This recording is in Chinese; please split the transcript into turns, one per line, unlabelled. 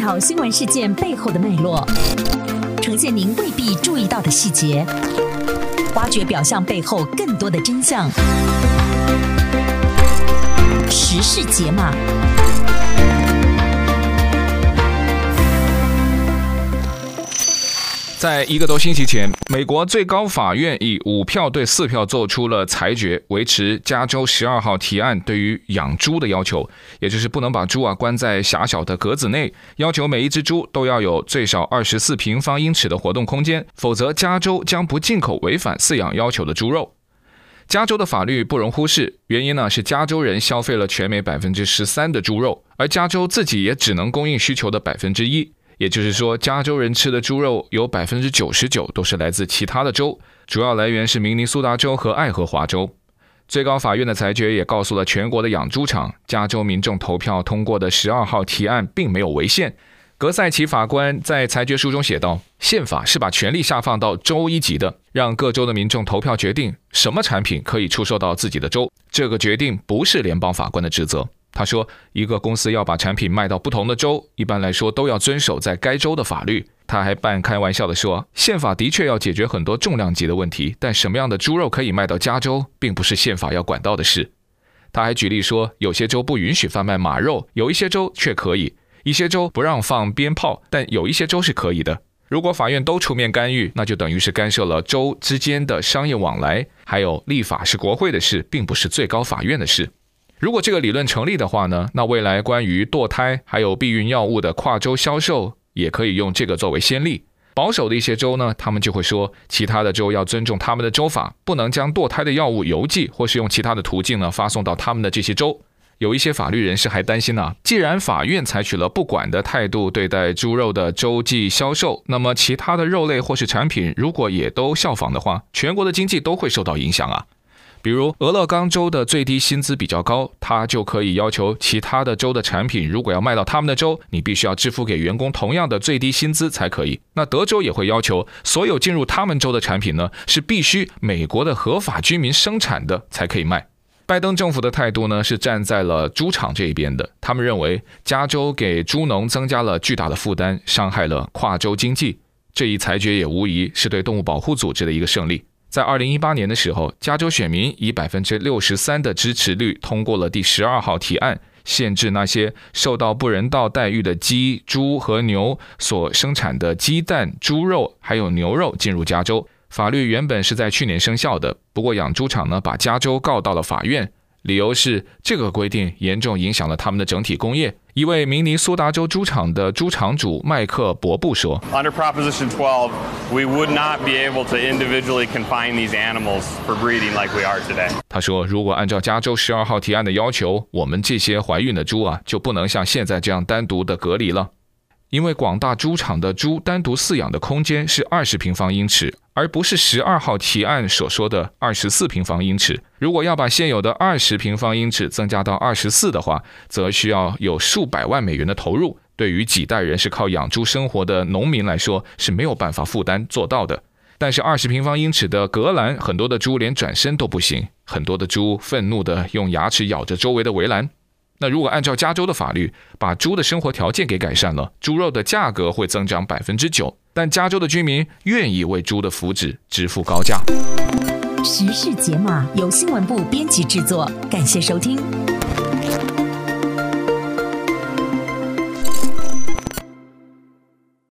讨新闻事件背后的脉络，呈现您未必注意到的细节，挖掘表象背后更多的真相。时事解码。
在1个多星期前，美国最高法院以5票对4票做出了裁决，维持加州12号提案对于养猪的要求，也就是不能把猪关在狭小的格子内，要求每一只猪都要有最少24平方英尺的活动空间，否则加州将不进口违反饲养要求的猪肉。加州的法律不容忽视，原因呢是加州人消费了全美 13% 的猪肉，而加州自己也只能供应需求的 1%。也就是说，加州人吃的猪肉有 99% 都是来自其他的州，主要来源是明尼苏达州和爱荷华州。最高法院的裁决也告诉了全国的养猪场，加州民众投票通过的12号提案并没有违宪。格塞奇法官在裁决书中写道，宪法是把权力下放到州一级的，让各州的民众投票决定什么产品可以出售到自己的州，这个决定不是联邦法官的职责。他说，一个公司要把产品卖到不同的州，一般来说都要遵守在该州的法律。他还半开玩笑地说，宪法的确要解决很多重量级的问题，但什么样的猪肉可以卖到加州，并不是宪法要管到的事。他还举例说，有些州不允许贩卖马肉，有一些州却可以，一些州不让放鞭炮，但有一些州是可以的。如果法院都出面干预，那就等于是干涉了州之间的商业往来，还有立法是国会的事，并不是最高法院的事。如果这个理论成立的话呢，那未来关于堕胎还有避孕药物的跨州销售也可以用这个作为先例。保守的一些州呢，他们就会说其他的州要尊重他们的州法，不能将堕胎的药物邮寄或是用其他的途径呢发送到他们的这些州。有一些法律人士还担心既然法院采取了不管的态度对待猪肉的州际销售，那么其他的肉类或是产品如果也都效仿的话，全国的经济都会受到影响比如俄勒冈州的最低薪资比较高，他就可以要求其他的州的产品如果要卖到他们的州，你必须要支付给员工同样的最低薪资才可以。那德州也会要求所有进入他们州的产品呢，是必须美国的合法居民生产的才可以卖。拜登政府的态度呢，是站在了猪场这一边的，他们认为加州给猪农增加了巨大的负担，伤害了跨州经济。这一裁决也无疑是对动物保护组织的一个胜利。在2018年的时候，加州选民以 63% 的支持率通过了第12号提案，限制那些受到不人道待遇的鸡、猪和牛所生产的鸡蛋、猪肉还有牛肉进入加州。法律原本是在去年生效的，不过养猪场呢把加州告到了法院，理由是这个规定严重影响了他们的整体工业。一位明尼苏达州猪场的猪场主麦克伯布说
Under Proposition 12, we would not be able to individually confine these animals for breeding like we are today.
他说，如果按照加州12号提案的要求，我们这些怀孕的猪就不能像现在这样单独的隔离了。因为广大猪场的猪单独饲养的空间是20平方英尺，而不是12号提案所说的24平方英尺。如果要把现有的20平方英尺增加到24的话，则需要有数百万美元的投入，对于几代人是靠养猪生活的农民来说是没有办法负担做到的。但是20平方英尺的隔栏，很多的猪连转身都不行，很多的猪愤怒地用牙齿咬着周围的围栏。那如果按照加州的法律，把猪的生活条件给改善了，猪肉的价格会增长 9%， 但加州的居民愿意为猪的福祉支付高价。
时事解码由新闻部编辑制作，感谢收听。